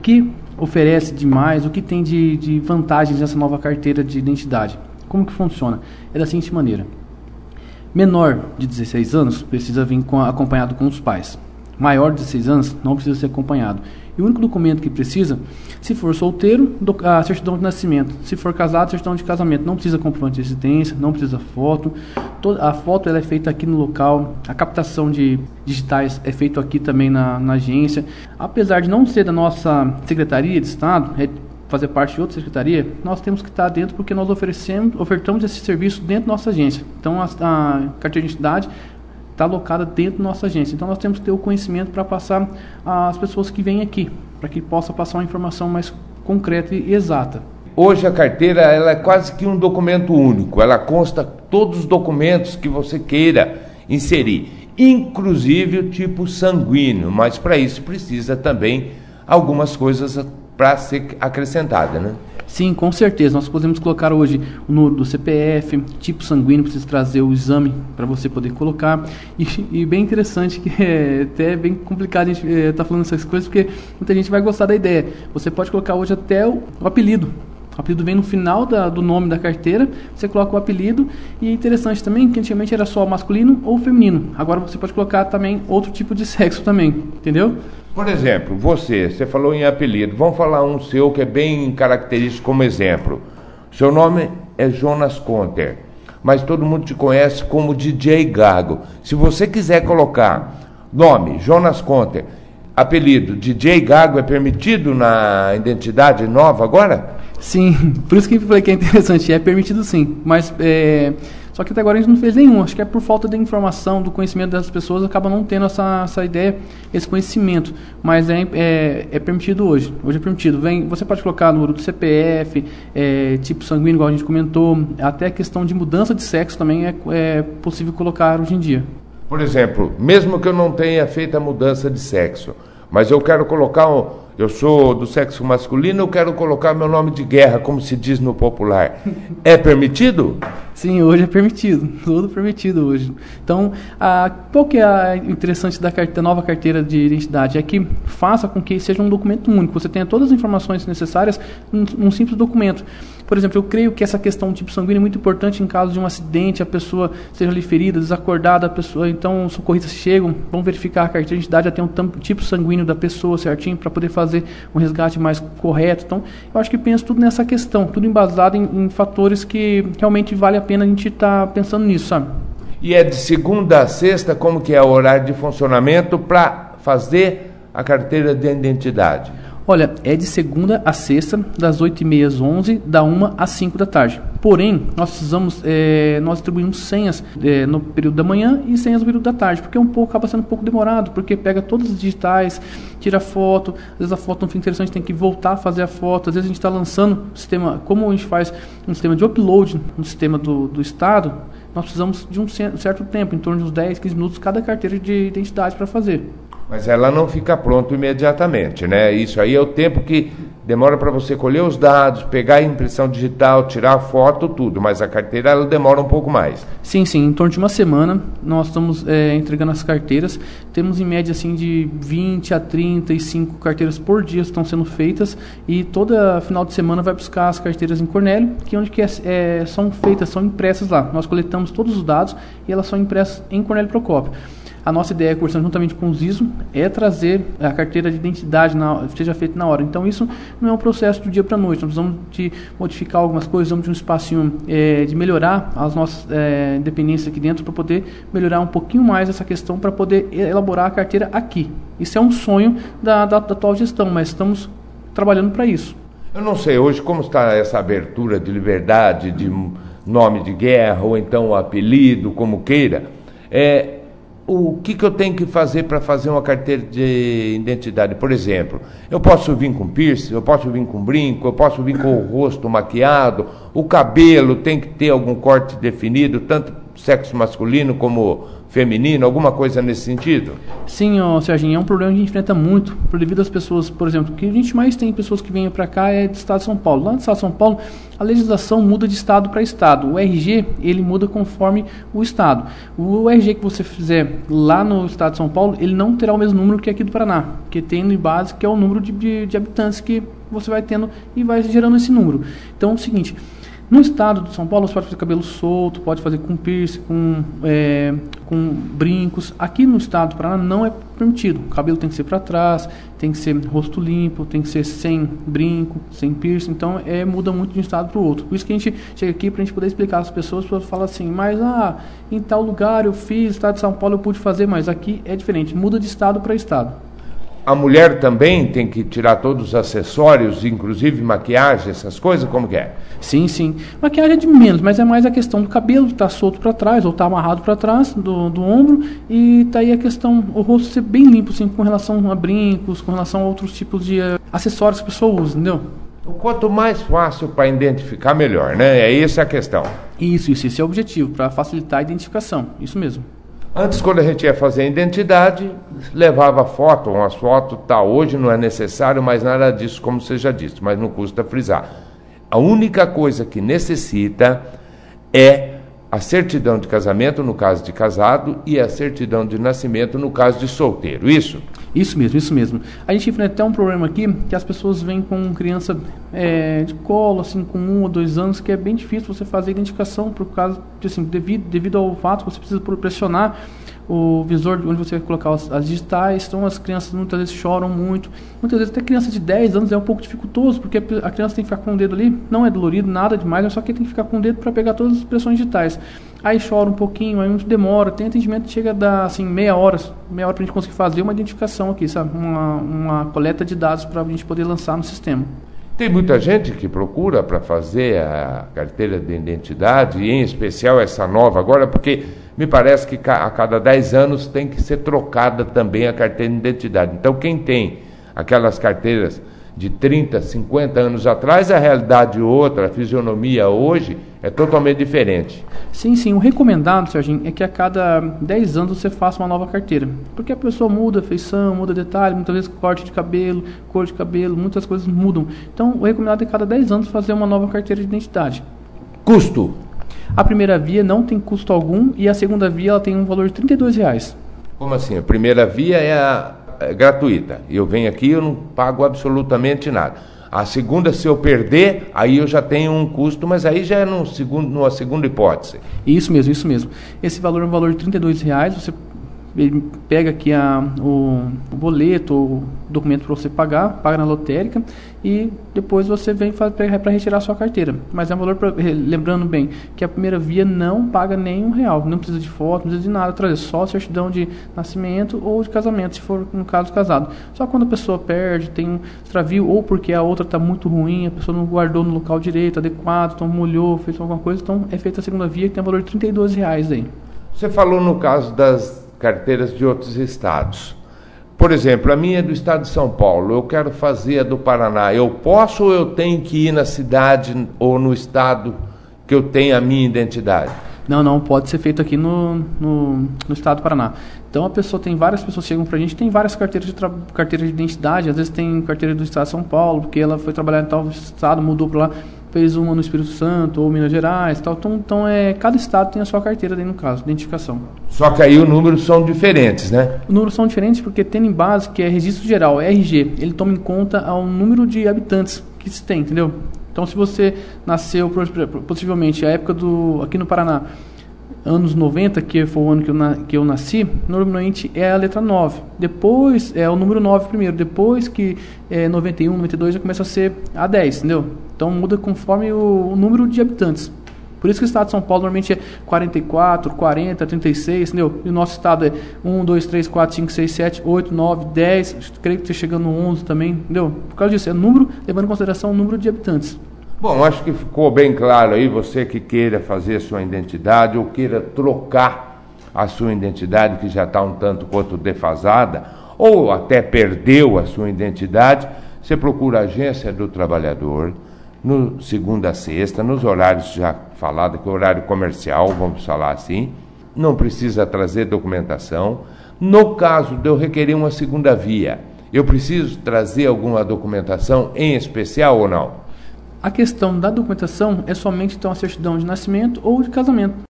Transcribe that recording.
que oferece demais, o que tem de vantagens nessa nova carteira de identidade. Como que funciona? É da seguinte maneira. Menor de 16 anos precisa vir acompanhado com os pais. Maior de 16 anos não precisa ser acompanhado. E o único documento que precisa, se for solteiro, a certidão de nascimento. Se for casado, certidão de casamento. Não precisa comprovante de residência, não precisa foto. A foto ela é feita aqui no local. A captação de digitais é feita aqui também na agência. Apesar de não ser da nossa Secretaria de Estado, fazer parte de outra secretaria, nós temos que estar dentro porque nós ofertamos esse serviço dentro da nossa agência. Então, a carteira de identidade está alocada dentro da nossa agência. Então, nós temos que ter o conhecimento para passar às pessoas que vêm aqui, para que possa passar uma informação mais concreta e exata. Hoje a carteira ela é quase que um documento único. Ela consta todos os documentos que você queira inserir, inclusive o tipo sanguíneo, mas para isso precisa também algumas coisas para ser acrescentada, né? Sim, com certeza. Nós podemos colocar hoje o número do CPF, tipo sanguíneo, precisa trazer o exame para você poder colocar. E bem interessante, que é até bem complicado a gente estar falando essas coisas, porque muita gente vai gostar da ideia. Você pode colocar hoje até o apelido. O apelido vem no final do nome da carteira, você coloca o apelido, e é interessante também que antigamente era só masculino ou feminino. Agora você pode colocar também outro tipo de sexo também, entendeu? Por exemplo, você falou em apelido, vamos falar um seu que é bem característico como exemplo. Seu nome é Jonas Conter, mas todo mundo te conhece como DJ Gago. Se você quiser colocar nome Jonas Conter, apelido DJ Gago, é permitido na identidade nova agora? Sim, por isso que eu falei que é interessante, é permitido sim, mas só que até agora a gente não fez nenhum, acho que é por falta de informação, do conhecimento das pessoas, acaba não tendo essa ideia, esse conhecimento, mas é permitido hoje é permitido. Você pode colocar no número do CPF, tipo sanguíneo, igual a gente comentou, até a questão de mudança de sexo também é possível colocar hoje em dia. Por exemplo, mesmo que eu não tenha feito a mudança de sexo, mas eu quero colocar, eu sou do sexo masculino, eu quero colocar meu nome de guerra, como se diz no popular. É permitido? Sim, hoje é permitido, tudo permitido hoje. Então, qual que é a interessante da nova carteira de identidade? É que faça com que seja um documento único, você tenha todas as informações necessárias num simples documento. Por exemplo, eu creio que essa questão do tipo sanguíneo é muito importante em caso de um acidente, a pessoa seja ali ferida, desacordada, a pessoa, então os socorristas chegam, vão verificar a carteira de identidade, já tem um tipo sanguíneo da pessoa certinho para poder fazer um resgate mais correto. Então, eu acho que penso tudo nessa questão, tudo embasado em fatores que realmente vale a pena a gente estar pensando nisso, sabe? E é de segunda a sexta, como que é o horário de funcionamento para fazer a carteira de identidade? Olha, é de segunda a sexta, das 8h30 às 11h, da 1 às 5 da tarde. Porém, nós distribuímos senhas no período da manhã e senhas no período da tarde, porque acaba sendo um pouco demorado, porque pega todos os digitais, tira foto, às vezes a foto não fica interessante, tem que voltar a fazer a foto, às vezes a gente está lançando um sistema, como a gente faz um sistema de upload no sistema do Estado, nós precisamos de um certo tempo, em torno de uns 10, 15 minutos, cada carteira de identidade para fazer. Mas ela não fica pronta imediatamente, né? Isso aí é o tempo que demora para você colher os dados, pegar a impressão digital, tirar a foto, tudo. Mas a carteira ela demora um pouco mais. Sim, em torno de uma semana nós estamos entregando as carteiras. Temos em média assim de 20 a 35 carteiras por dia que estão sendo feitas. E toda final de semana vai buscar as carteiras em Cornélio, que é onde são impressas lá. Nós coletamos todos os dados e elas são impressas em Cornélio Procópio. A nossa ideia, conversando juntamente com o ZISO, é trazer a carteira de identidade, seja feita na hora. Então, isso não é um processo do dia para a noite. Nós precisamos de modificar algumas coisas, precisamos de um espacinho de melhorar as nossas dependências aqui dentro, para poder melhorar um pouquinho mais essa questão, para poder elaborar a carteira aqui. Isso é um sonho da atual gestão, mas estamos trabalhando para isso. Eu não sei hoje como está essa abertura de liberdade, de nome de guerra, ou então o apelido, como queira. O que eu tenho que fazer para fazer uma carteira de identidade? Por exemplo, eu posso vir com piercing, eu posso vir com brinco, eu posso vir com o rosto maquiado, o cabelo tem que ter algum corte definido, tanto sexo masculino como feminino, alguma coisa nesse sentido? Sim, Serginho, é um problema que a gente enfrenta muito, devido às pessoas, por exemplo, que a gente mais tem pessoas que vêm para cá é do estado de São Paulo. Lá no estado de São Paulo, a legislação muda de estado para estado. O RG, ele muda conforme o estado. O RG que você fizer lá no estado de São Paulo, ele não terá o mesmo número que aqui do Paraná, que tem em base que é o número de habitantes que você vai tendo e vai gerando esse número. Então, é o seguinte... No estado de São Paulo, você pode fazer cabelo solto, pode fazer com piercing, com brincos. Aqui no estado do Paraná não é permitido. O cabelo tem que ser para trás, tem que ser rosto limpo, tem que ser sem brinco, sem piercing. Então, muda muito de um estado para o outro. Por isso que a gente chega aqui para a gente poder explicar às pessoas. As pessoas falam assim, mas em tal lugar eu fiz, no estado de São Paulo eu pude fazer, mas aqui é diferente. Muda de estado para estado. A mulher também tem que tirar todos os acessórios, inclusive maquiagem, essas coisas, como que é? Sim, sim. Maquiagem é de menos, mas é mais a questão do cabelo estar solto para trás, ou estar amarrado para trás do ombro, e tá aí a questão, o rosto ser bem limpo, assim, com relação a brincos, com relação a outros tipos de acessórios que a pessoa usa, entendeu? Quanto mais fácil para identificar, melhor, né? Essa a questão. Isso, esse é o objetivo, para facilitar a identificação, isso mesmo. Antes, quando a gente ia fazer a identidade, levava foto, umas fotos, hoje não é necessário mais nada disso, como você já disse, mas não custa frisar. A única coisa que necessita é a certidão de casamento, no caso de casado, e a certidão de nascimento, no caso de solteiro, isso? Isso mesmo. A gente enfrenta até um problema aqui, que as pessoas vêm com criança de colo, assim, com 1 ou 2 anos, que é bem difícil você fazer a identificação, por causa de, assim, devido ao fato que você precisa pressionar o visor onde você vai colocar as digitais. Então as crianças muitas vezes choram muito, muitas vezes até criança de 10 anos é um pouco dificultoso, porque a criança tem que ficar com o dedo ali, não é dolorido, nada demais, mas só que tem que ficar com o dedo para pegar todas as expressões digitais. Aí chora um pouquinho, aí muito demora, tem atendimento que chega a dar assim, meia hora para a gente conseguir fazer uma identificação aqui, sabe? Uma coleta de dados para a gente poder lançar no sistema. Tem muita gente que procura para fazer a carteira de identidade, e em especial essa nova agora, porque me parece que a cada 10 anos tem que ser trocada também a carteira de identidade. Então, quem tem aquelas carteiras de 30, 50 anos atrás, a realidade outra, a fisionomia hoje é totalmente diferente. Sim, o recomendado, Serginho, é que a cada 10 anos você faça uma nova carteira, porque a pessoa muda a feição, muda detalhe, muitas vezes corte de cabelo, cor de cabelo, muitas coisas mudam. Então, o recomendado é a cada 10 anos fazer uma nova carteira de identidade. Custo? A primeira via não tem custo algum e a segunda via ela tem um valor de R$32. Como assim? A primeira via é gratuita. Eu venho aqui, eu não pago absolutamente nada. A segunda, se eu perder, aí eu já tenho um custo, mas aí já é numa segunda hipótese. Isso mesmo. Esse valor é um valor de R$32. Você pega aqui o boleto, o documento para você paga na lotérica e depois você vem para retirar a sua carteira. Mas é um valor, lembrando bem, que a primeira via não paga nem R$1, não precisa de foto, não precisa de nada, trazer só a certidão de nascimento ou de casamento, se for no caso casado. Só quando a pessoa perde, tem um extravio, ou porque a outra está muito ruim, a pessoa não guardou no local direito, adequado, então molhou, fez alguma coisa, então é feita a segunda via, que tem um valor de R$32 aí. Você falou no caso das carteiras de outros estados. Por exemplo, a minha é do estado de São Paulo, eu quero fazer a do Paraná. Eu posso ou eu tenho que ir na cidade ou no estado que eu tenho a minha identidade? Não, pode ser feito aqui no estado do Paraná. Então várias pessoas chegam pra gente, tem várias carteiras de identidade, às vezes tem carteira do estado de São Paulo, porque ela foi trabalhar em tal estado, mudou para lá, fez uma no Espírito Santo ou Minas Gerais, tal. Então cada estado tem a sua carteira daí, no caso, identificação. Só que aí os números são diferentes, né? Os números são diferentes porque tendo em base que é registro geral, RG, ele toma em conta o número de habitantes que se tem, entendeu? Então se você nasceu, possivelmente, a época aqui no Paraná, anos 90, que foi o ano que eu nasci, normalmente é a letra 9. Depois é o número 9 primeiro. Depois que é 91, 92, já começa a ser a 10, entendeu? Então muda conforme o número de habitantes. Por isso que o estado de São Paulo normalmente é 44, 40, 36, entendeu? E o nosso estado é 1, 2, 3, 4, 5, 6, 7, 8, 9, 10. Creio que está chegando no 11 também, entendeu? Por causa disso, é número, levando em consideração o número de habitantes. Bom, acho que ficou bem claro aí, você que queira fazer a sua identidade ou queira trocar a sua identidade, que já está um tanto quanto defasada, ou até perdeu a sua identidade, você procura a Agência do Trabalhador, no segunda a sexta, nos horários já falada, que é horário comercial, vamos falar assim, não precisa trazer documentação. No caso de eu requerer uma segunda via, eu preciso trazer alguma documentação em especial ou não? A questão da documentação é somente então a certidão de nascimento ou de casamento.